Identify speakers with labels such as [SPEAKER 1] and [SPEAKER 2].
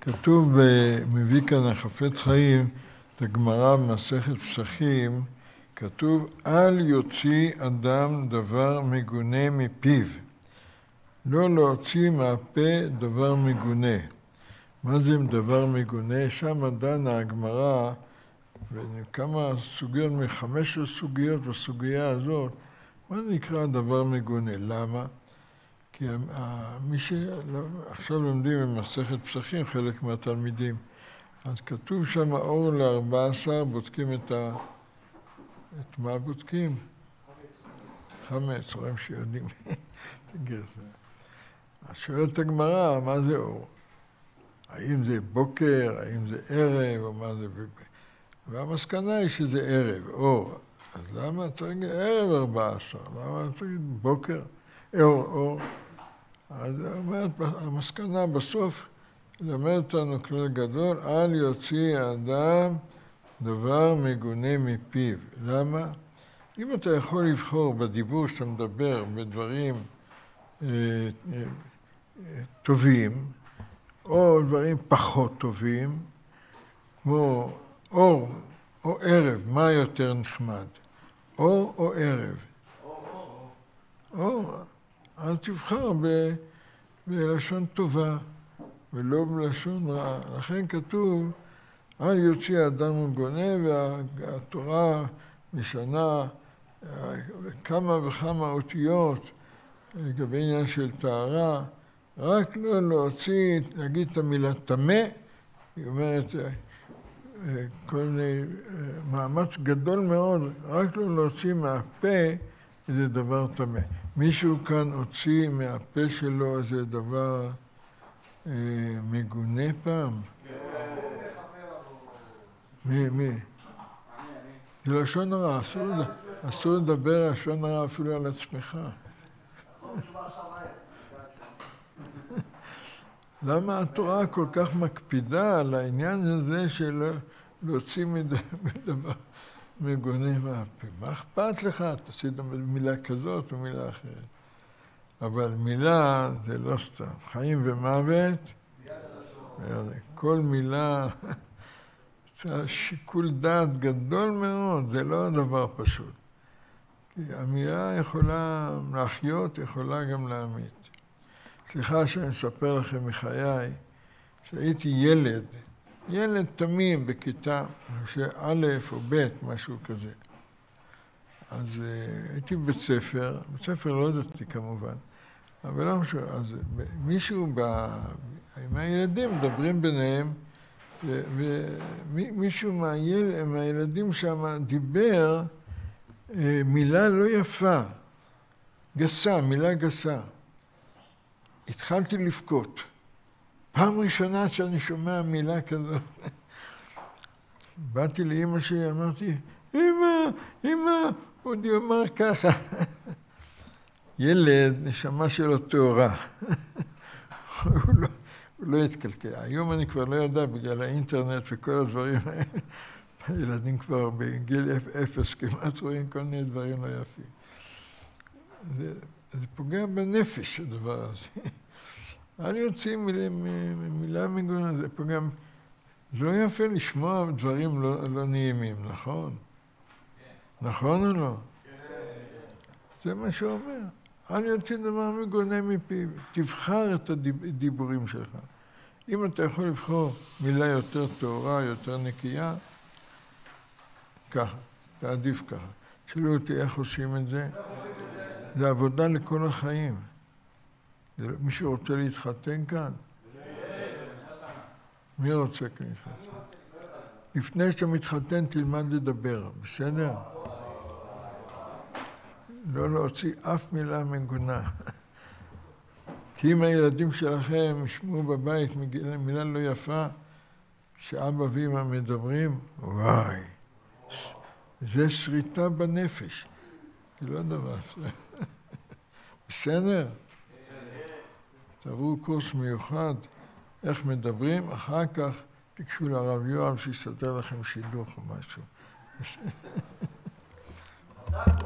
[SPEAKER 1] כתוב, מביא כאן החפץ חיים, את הגמרא במסכת פסחים, כתוב, אל יוציא אדם דבר מגונה מפיו. לא להוציא מהפה דבר מגונה. מה זה דבר מגונה? שם דנה הגמרא, וכמה סוגיות, מ15 סוגיות בסוגיה הזאת, מה נקרא דבר מגונה? למה? כי מי שעכשיו לומדים במסכת פסחים, חלק מהתלמידים, אז כתוב שם אור ל14, בודקים את מה בודקים? חמץ, רואים שיודעים את הגרסה. אז שואלת הגמרא, מה זה אור? האם זה בוקר, האם זה ערב, או מה זה... והמסקנה היא שזה ערב, אור. אז למה צריך ערב 14? למה צריך בוקר? אור. אז המסקנה בסוף למד אותנו כלל גדול, אל יוציא האדם דבר מגונה מפיו. למה? אם אתה יכול לבחור בדיבור שאתה מדבר בדברים טובים, או דברים פחות טובים, כמו אור או ערב, מה יותר נחמד? אור או ערב? אור. אז תבחר בלשון טובה, ולא בלשון רע. לכן כתוב, אל יוציא האדם מגונה, והתורה משנה כמה וכמה אותיות לגבי עניין של טהרה, רק לא להוציא, להגיד את המילה טמא, היא אומרת, כל מיני מאמץ גדול מאוד, רק לא להוציא מהפה איזה דבר טמא. מישהו כאן הוציא מהפה שלו איזה דבר מגונה פעם? מי? זה לשון הרע, אסור לדבר לשון הרע אפילו על עצמך. למה התורה כל כך מקפידה על העניין הזה של להוציא מדבר מגונה מהפה? מה אכפת לך? תעשי מילה כזאת או מילה אחרת. אבל מילה זה לא סתם. חיים ומוות, כל מילה, זה שיקול דעת גדול מאוד, זה לא דבר פשוט. כי המילה יכולה להחיות, יכולה גם להמית. סליחה שאני אספר לכם מחיי, שהייתי ילד תמים בכיתה, שא' או ב', משהו כזה. אז הייתי בבית ספר לא דתי כמובן, אבל לא משהו, אז מישהו, עם הילדים מדברים ביניהם, ומישהו מהילדים שם דיבר מילה לא יפה, מילה גסה. התחלתי לבכות. פעם ראשונה שאני שומע מילה כזאת. באתי לאמא שלי, אמרתי, אמא, עוד יאמר ככה. ילד, נשמה שלו טהורה. הוא לא התקלקל. היום אני כבר לא יודע, בגלל האינטרנט וכל הדברים האלה. הילדים כבר בגיל 0 כמעט רואים כל מיני דברים לא יפים. זה פוגע בנפש, הדבר הזה. אל יוציא מילה מגונה, זה פוגע... זה לא יפה לשמוע דברים לא נעימים, נכון? נכון או לא? זה מה שהוא אומר. אל יוציא דבר מגונה מפיו. תבחר את הדיבורים שלך. אם אתה יכול לבחור מילה יותר טהורה, יותר נקייה, ככה, תעדיף ככה. שאלו אותי איך עושים את זה. זה עבודה לכל החיים. מישהו רוצה להתחתן כאן? מי רוצה כאן להתחתן? לפני שאתה מתחתן תלמד לדבר, בסדר? לא להוציא אף מילה מגונה. כי אם הילדים שלכם ישמעו בבית מילה לא יפה, שאבא ואמא מדברים, וואי, זה שריטה בנפש. זה לא דבר. בסדר? תעברו קורס מיוחד, איך מדברים, אחר כך תקשו לרב יואב שיסתדר לכם שידוך או משהו.